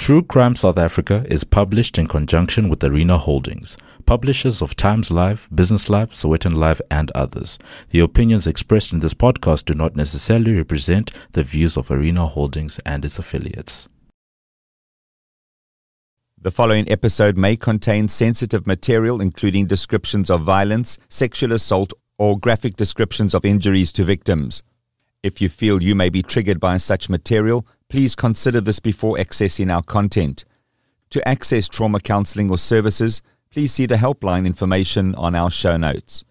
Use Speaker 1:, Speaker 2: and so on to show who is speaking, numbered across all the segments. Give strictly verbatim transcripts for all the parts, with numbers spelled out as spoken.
Speaker 1: True Crime South Africa is published in conjunction with Arena Holdings, publishers of Times Live, Business Live, Sowetan Live, and others. The opinions expressed in this podcast do not necessarily represent the views of Arena Holdings and its affiliates.
Speaker 2: The following episode may contain sensitive material, including descriptions of violence, sexual assault, or graphic descriptions of injuries to victims. If you feel you may be triggered by such material, please consider this before accessing our content. To access trauma counseling or services, please see the helpline information on our show notes.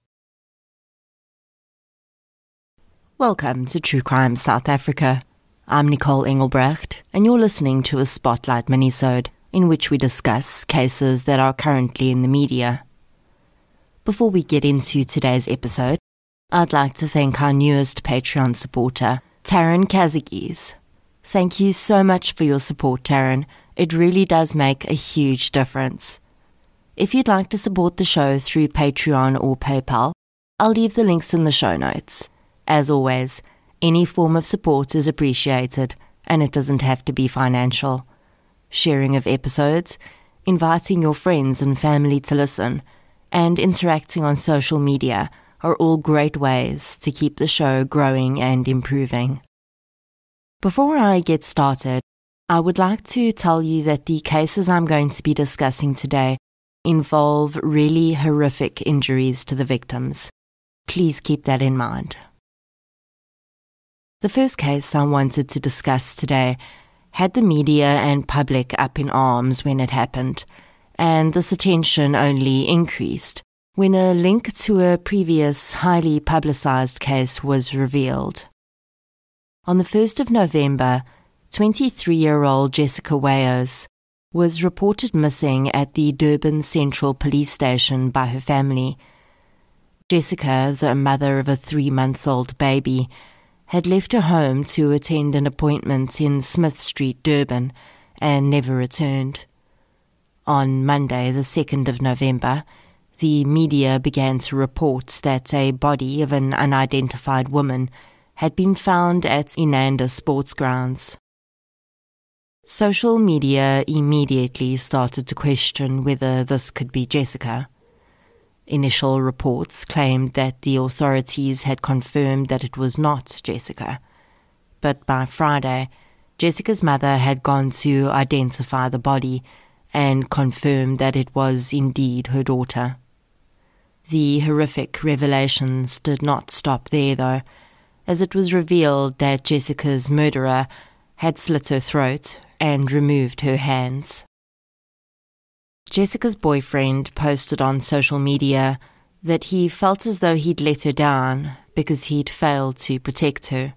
Speaker 3: Welcome to True Crime South Africa. I'm Nicole Engelbrecht, and you're listening to a Spotlight minisode in which we discuss cases that are currently in the media. Before we get into today's episode, I'd like to thank our newest Patreon supporter, Taryn Kazagis. Thank you so much for your support, Taryn. It really does make a huge difference. If you'd like to support the show through Patreon or PayPal, I'll leave the links in the show notes. As always, any form of support is appreciated, and it doesn't have to be financial. Sharing of episodes, inviting your friends and family to listen, and interacting on social media are all great ways to keep the show growing and improving. Before I get started, I would like to tell you that the cases I'm going to be discussing today involve really horrific injuries to the victims. Please keep that in mind. The first case I wanted to discuss today had the media and public up in arms when it happened, and this attention only increased when a link to a previous highly publicized case was revealed. On the first of November, twenty-three-year-old Jessica Weyers was reported missing at the Durban Central Police Station by her family. Jessica, the mother of a three-month-old baby, had left her home to attend an appointment in Smith Street, Durban, and never returned. On Monday, the second of November, the media began to report that a body of an unidentified woman had been found at Inanda Sports Grounds. Social media immediately started to question whether this could be Jessica. Initial reports claimed that the authorities had confirmed that it was not Jessica. But by Friday, Jessica's mother had gone to identify the body and confirmed that it was indeed her daughter. The horrific revelations did not stop there, though, as it was revealed that Jessica's murderer had slit her throat and removed her hands. Jessica's boyfriend posted on social media that he felt as though he'd let her down because he'd failed to protect her.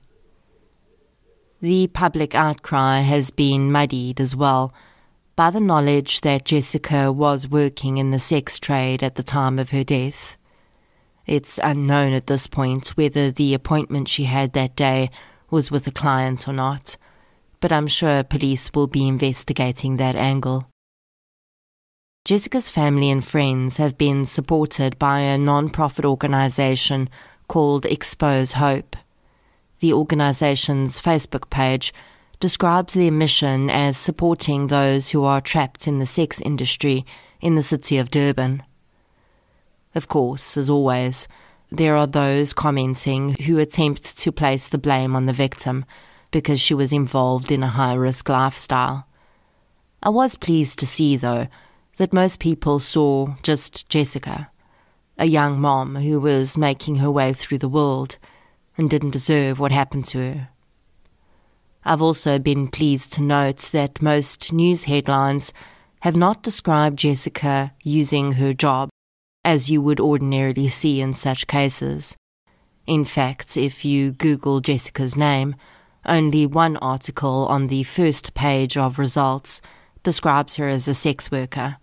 Speaker 3: The public outcry has been muddied as well by the knowledge that Jessica was working in the sex trade at the time of her death. It's unknown at this point whether the appointment she had that day was with a client or not, but I'm sure police will be investigating that angle. Jessica's family and friends have been supported by a non-profit organisation called Expose Hope. The organisation's Facebook page describes their mission as supporting those who are trapped in the sex industry in the city of Durban. Of course, as always, there are those commenting who attempt to place the blame on the victim because she was involved in a high-risk lifestyle. I was pleased to see, though, that most people saw just Jessica, a young mom who was making her way through the world and didn't deserve what happened to her. I've also been pleased to note that most news headlines have not described Jessica using her job as you would ordinarily see in such cases. In fact, if you Google Jessica's name, only one article on the first page of results describes her as a sex worker.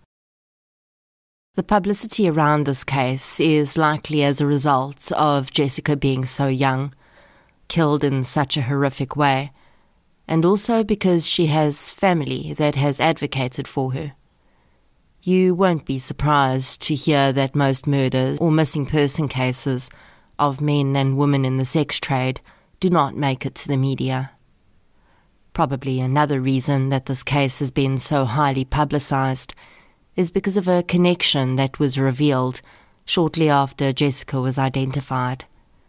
Speaker 3: The publicity around this case is likely as a result of Jessica being so young, killed in such a horrific way, and also because she has family that has advocated for her. You won't be surprised to hear that most murders or missing person cases of men and women in the sex trade do not make it to the media. Probably another reason that this case has been so highly publicized is because of a connection that was revealed shortly after Jessica was identified.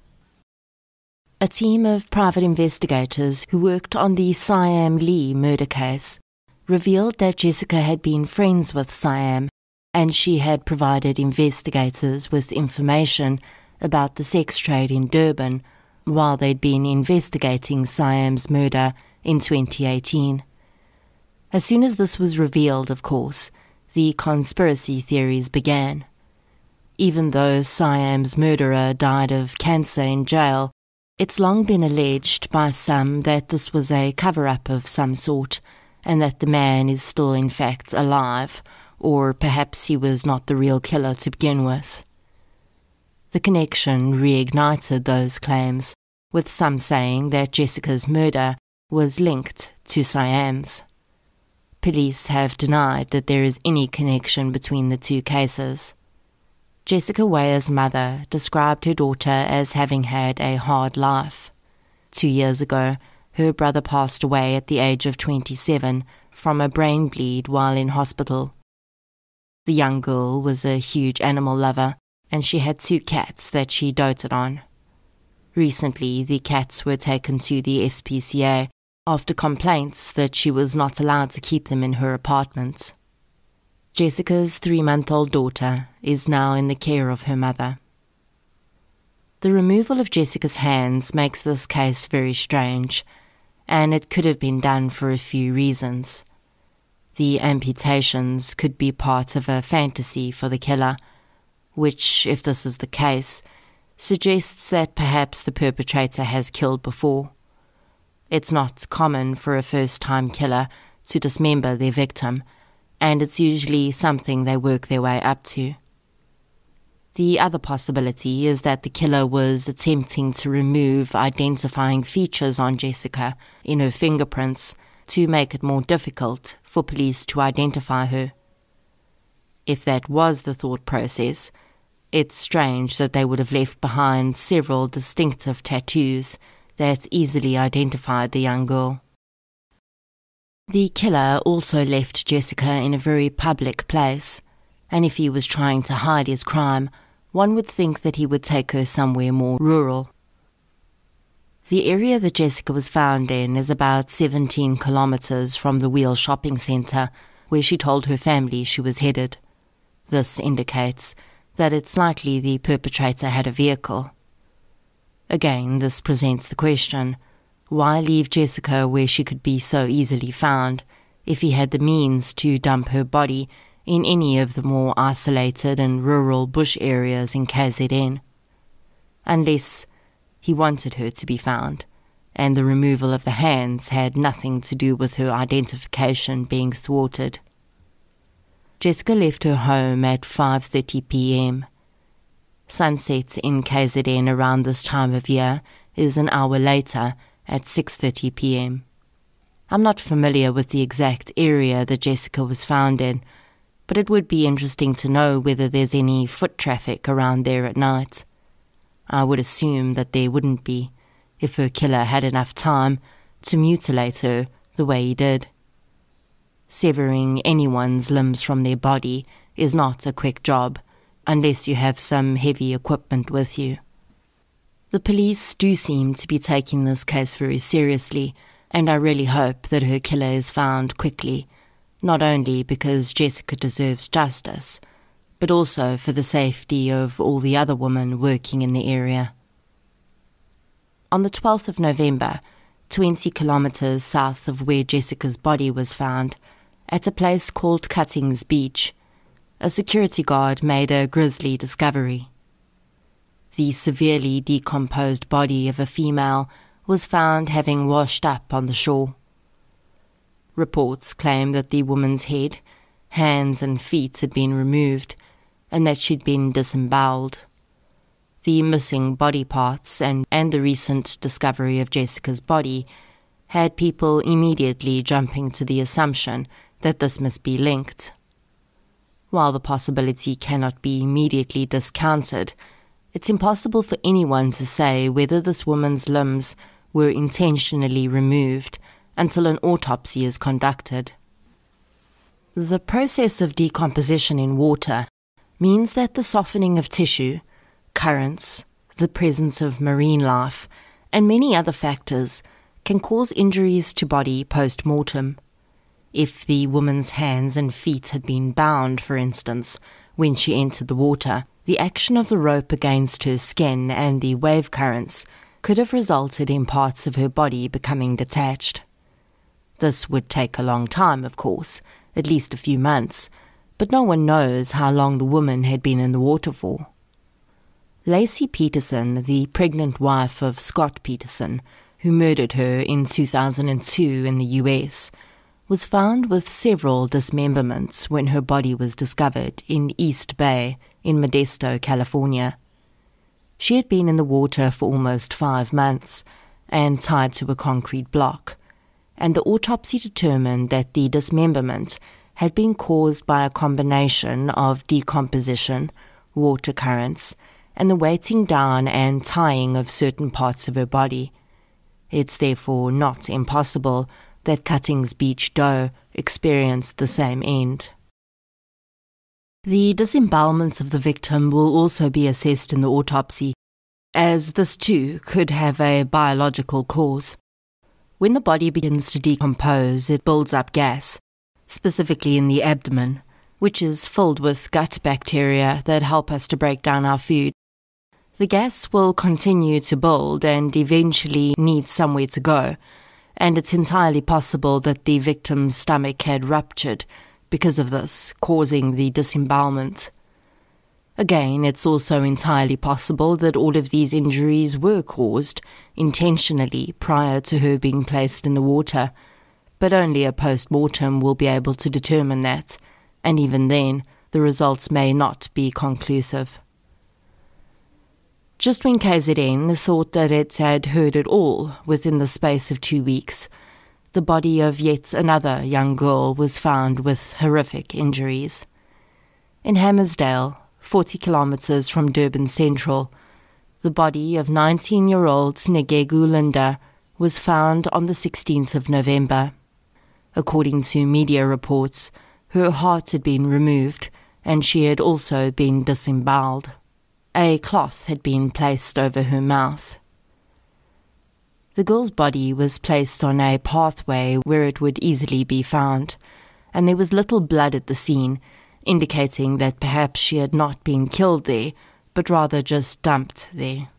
Speaker 3: A team of private investigators who worked on the Siam Lee murder case revealed that Jessica had been friends with Siam, and she had provided investigators with information about the sex trade in Durban while they'd been investigating Siam's murder in twenty eighteen. As soon as this was revealed, of course, the conspiracy theories began. Even though Siam's murderer died of cancer in jail, it's long been alleged by some that this was a cover-up of some sort, and that the man is still in fact alive, or perhaps he was not the real killer to begin with. The connection reignited those claims, with some saying that Jessica's murder was linked to Siam's. Police have denied that there is any connection between the two cases. Jessica Weir's mother described her daughter as having had a hard life. Two years ago, her brother passed away at the age of twenty-seven from a brain bleed while in hospital. The young girl was a huge animal lover, and she had two cats that she doted on. Recently, the cats were taken to the S P C A after complaints that she was not allowed to keep them in her apartment. Jessica's three-month-old daughter is now in the care of her mother. The removal of Jessica's hands makes this case very strange, and it could have been done for a few reasons. The amputations could be part of a fantasy for the killer, which, if this is the case, suggests that perhaps the perpetrator has killed before. It's not common for a first-time killer to dismember their victim, and it's usually something they work their way up to. The other possibility is that the killer was attempting to remove identifying features on Jessica in her fingerprints to make it more difficult for police to identify her. If that was the thought process, it's strange that they would have left behind several distinctive tattoos that easily identified the young girl. The killer also left Jessica in a very public place, and if he was trying to hide his crime, one would think that he would take her somewhere more rural. The area that Jessica was found in is about seventeen kilometers from the Wheel shopping centre, where she told her family she was headed. This indicates that it's likely the perpetrator had a vehicle. Again, this presents the question, why leave Jessica where she could be so easily found if he had the means to dump her body in any of the more isolated and rural bush areas in K Z N? Unless he wanted her to be found, and the removal of the hands had nothing to do with her identification being thwarted. Jessica left her home at five thirty p.m. Sunset in K Z N around this time of year is an hour later at six thirty p.m. I'm not familiar with the exact area that Jessica was found in, but it would be interesting to know whether there's any foot traffic around there at night. I would assume that there wouldn't be, if her killer had enough time to mutilate her the way he did. Severing anyone's limbs from their body is not a quick job, unless you have some heavy equipment with you. The police do seem to be taking this case very seriously, and I really hope that her killer is found quickly, not only because Jessica deserves justice, but also for the safety of all the other women working in the area. On the twelfth of November, twenty kilometres south of where Jessica's body was found, at a place called Cuttings Beach, a security guard made a grisly discovery. The severely decomposed body of a female was found having washed up on the shore. Reports claim that the woman's head, hands and feet had been removed, and that she'd been disemboweled. The missing body parts and, and the recent discovery of Jessica's body had people immediately jumping to the assumption that this must be linked. While the possibility cannot be immediately discounted, it's impossible for anyone to say whether this woman's limbs were intentionally removed until an autopsy is conducted. The process of decomposition in water means that the softening of tissue, currents, the presence of marine life, and many other factors can cause injuries to body post-mortem. If the woman's hands and feet had been bound, for instance, when she entered the water, the action of the rope against her skin and the wave currents could have resulted in parts of her body becoming detached. This would take a long time, of course, at least a few months, but no one knows how long the woman had been in the water for. Lacey Peterson, the pregnant wife of Scott Peterson, who murdered her in two thousand two in the U S, was found with several dismemberments when her body was discovered in East Bay in Modesto, California. She had been in the water for almost five months and tied to a concrete block, and the autopsy determined that the dismemberment had been caused by a combination of decomposition, water currents, and the weighting down and tying of certain parts of her body. It's therefore not impossible that Cuttings Beach Doe experienced the same end. The disembowelment of the victim will also be assessed in the autopsy, as this too could have a biological cause. When the body begins to decompose, it builds up gas, specifically in the abdomen, which is filled with gut bacteria that help us to break down our food. The gas will continue to build and eventually need somewhere to go, and it's entirely possible that the victim's stomach had ruptured because of this, causing the disembowelment. Again, it's also entirely possible that all of these injuries were caused intentionally prior to her being placed in the water, but only a post-mortem will be able to determine that, and even then, the results may not be conclusive. Just when K Z N thought that it had heard it all within the space of two weeks, the body of yet another young girl was found with horrific injuries. In Hammersdale, forty kilometres from Durban Central, the body of nineteen-year-old Snegegu Linda was found on the sixteenth of November. According to media reports, her heart had been removed and she had also been disemboweled. A cloth had been placed over her mouth. The girl's body was placed on a pathway where it would easily be found, and there was little blood at the scene, indicating that perhaps she had not been killed there, but rather just dumped there.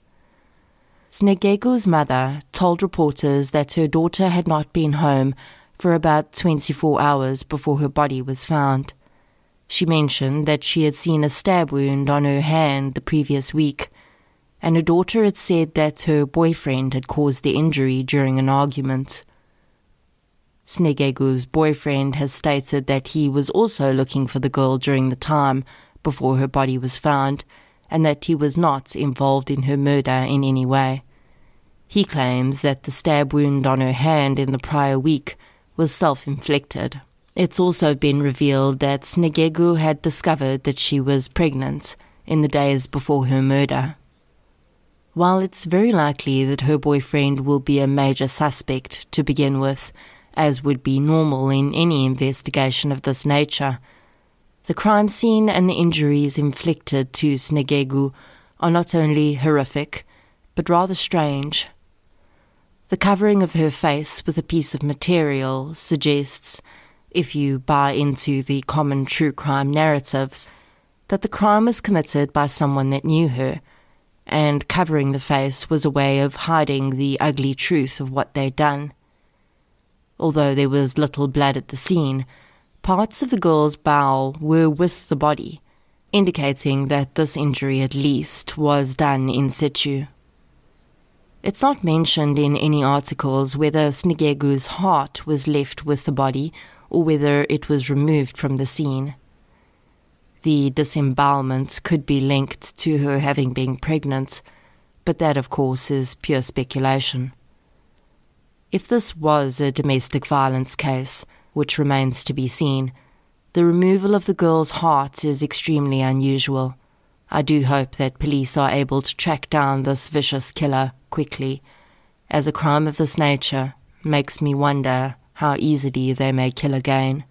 Speaker 3: Snegegu's mother told reporters that her daughter had not been home for about twenty-four hours before her body was found. She mentioned that she had seen a stab wound on her hand the previous week, and her daughter had said that her boyfriend had caused the injury during an argument. Snegegu's boyfriend has stated that he was also looking for the girl during the time before her body was found, and that he was not involved in her murder in any way. He claims that the stab wound on her hand in the prior week was self-inflicted. It's also been revealed that Snegegu had discovered that she was pregnant in the days before her murder. While it's very likely that her boyfriend will be a major suspect to begin with, as would be normal in any investigation of this nature, the crime scene and the injuries inflicted to Snegegu are not only horrific, but rather strange. The covering of her face with a piece of material suggests, if you buy into the common true crime narratives, that the crime was committed by someone that knew her, and covering the face was a way of hiding the ugly truth of what they'd done. Although there was little blood at the scene, parts of the girl's bowel were with the body, indicating that this injury at least was done in situ. It's not mentioned in any articles whether Snegegu's heart was left with the body or whether it was removed from the scene. The disembowelment could be linked to her having been pregnant, but that, of course, is pure speculation. If this was a domestic violence case, which remains to be seen, the removal of the girl's heart is extremely unusual. I do hope that police are able to track down this vicious killer quickly, as a crime of this nature makes me wonder how easily they may kill again.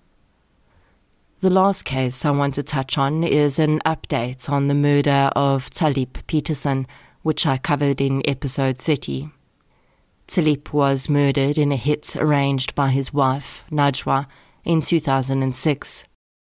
Speaker 3: The last case I want to touch on is an update on the murder of Talib Peterson, which I covered in episode thirty. Talib was murdered in a hit arranged by his wife, Najwa, in two thousand six.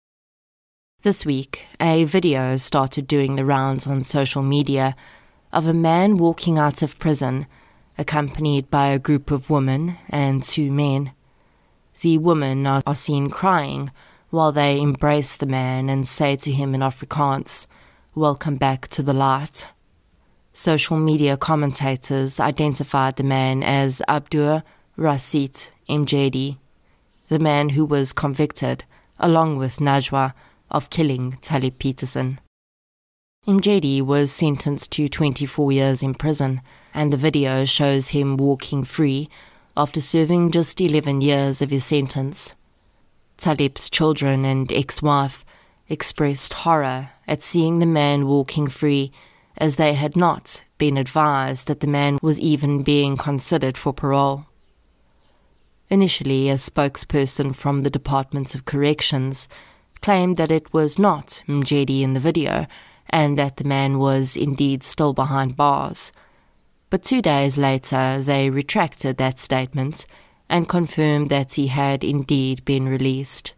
Speaker 3: This week, a video started doing the rounds on social media of a man walking out of prison, accompanied by a group of women and two men. The women are, are seen crying while they embrace the man and say to him in Afrikaans, "Welcome back to the light." Social media commentators identified the man as Abdur Rashid Mjedi, the man who was convicted, along with Najwa, of killing Talib Peterson. Mjedi was sentenced to twenty-four years in prison, and the video shows him walking free after serving just eleven years of his sentence. Talib's children and ex-wife expressed horror at seeing the man walking free, as they had not been advised that the man was even being considered for parole. Initially, a spokesperson from the Department of Corrections claimed that it was not Mjedi in the video and that the man was indeed still behind bars. But two days later, they retracted that statement and confirmed that he had indeed been released.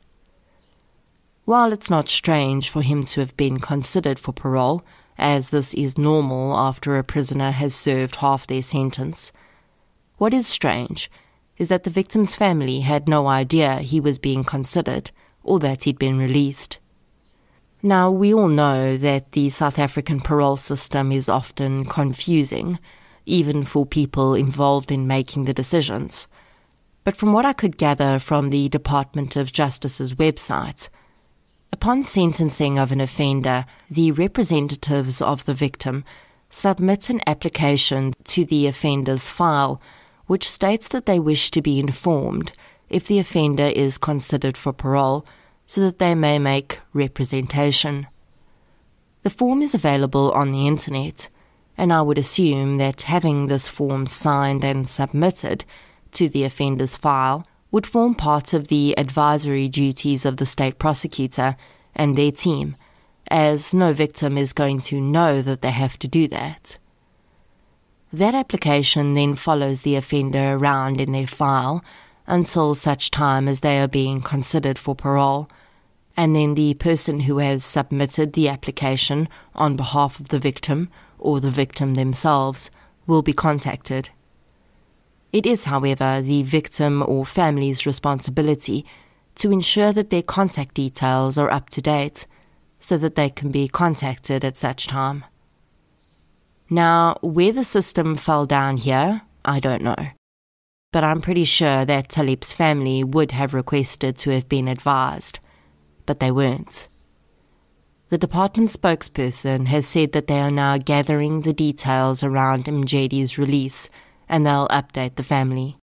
Speaker 3: While it's not strange for him to have been considered for parole, as this is normal after a prisoner has served half their sentence, what is strange is that the victim's family had no idea he was being considered or that he'd been released. Now, we all know that the South African parole system is often confusing, even for people involved in making the decisions. But from what I could gather from the Department of Justice's website, upon sentencing of an offender, the representatives of the victim submit an application to the offender's file, which states that they wish to be informed if the offender is considered for parole, so that they may make representation. The form is available on the internet, and I would assume that having this form signed and submitted to the offender's file would form part of the advisory duties of the state prosecutor and their team, as no victim is going to know that they have to do that. That application then follows the offender around in their file until such time as they are being considered for parole, and then the person who has submitted the application on behalf of the victim or the victim themselves will be contacted. It is, however, the victim or family's responsibility to ensure that their contact details are up to date so that they can be contacted at such time. Now, where the system fell down here, I don't know. But I'm pretty sure that Talib's family would have requested to have been advised, but they weren't. The department spokesperson has said that they are now gathering the details around Mjedi's release, and they'll update the family.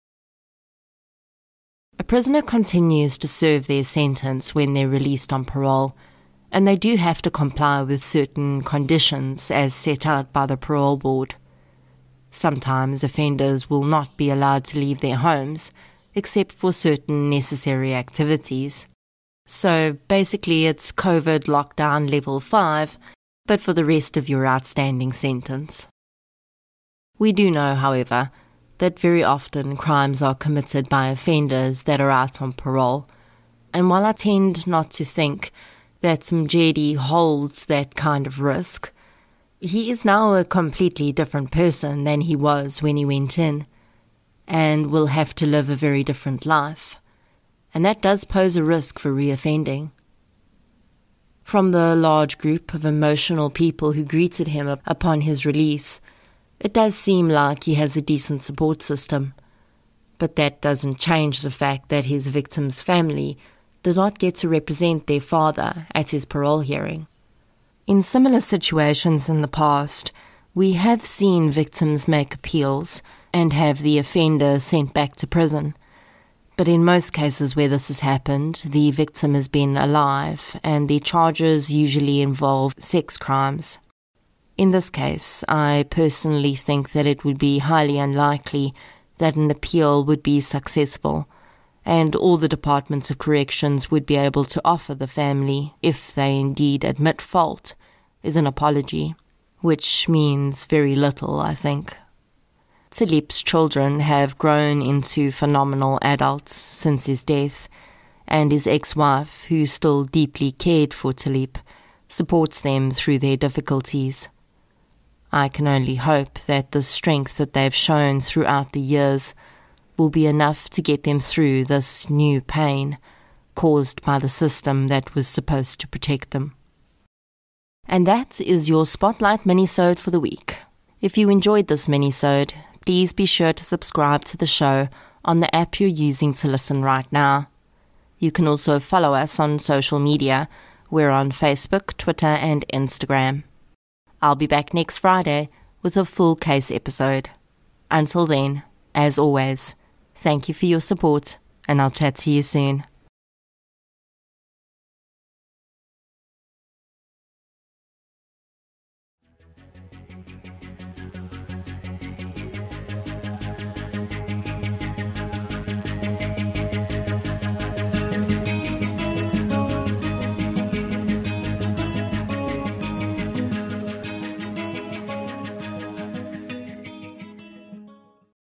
Speaker 3: A prisoner continues to serve their sentence when they're released on parole, and they do have to comply with certain conditions as set out by the parole board. Sometimes offenders will not be allowed to leave their homes, except for certain necessary activities. So basically it's COVID lockdown level five, but for the rest of your outstanding sentence. We do know, however, that very often crimes are committed by offenders that are out on parole, and while I tend not to think that Mjedi holds that kind of risk, he is now a completely different person than he was when he went in, and will have to live a very different life, and that does pose a risk for reoffending. From the large group of emotional people who greeted him upon his release, it does seem like he has a decent support system, but that doesn't change the fact that his victim's family did not get to represent their father at his parole hearing. In similar situations in the past, we have seen victims make appeals and have the offender sent back to prison. But in most cases where this has happened, the victim has been alive, and the charges usually involve sex crimes. In this case, I personally think that it would be highly unlikely that an appeal would be successful, and all the departments of corrections would be able to offer the family, if they indeed admit fault, is an apology, which means very little, I think. Talip's children have grown into phenomenal adults since his death, and his ex-wife, who still deeply cared for Talip, supports them through their difficulties. I can only hope that the strength that they've shown throughout the years will be enough to get them through this new pain caused by the system that was supposed to protect them. And that is your Spotlight minisode for the week. If you enjoyed this minisode, please be sure to subscribe to the show on the app you're using to listen right now. You can also follow us on social media. We're on Facebook, Twitter, and Instagram. I'll be back next Friday with a full case episode. Until then, as always, thank you for your support, and I'll chat to you soon.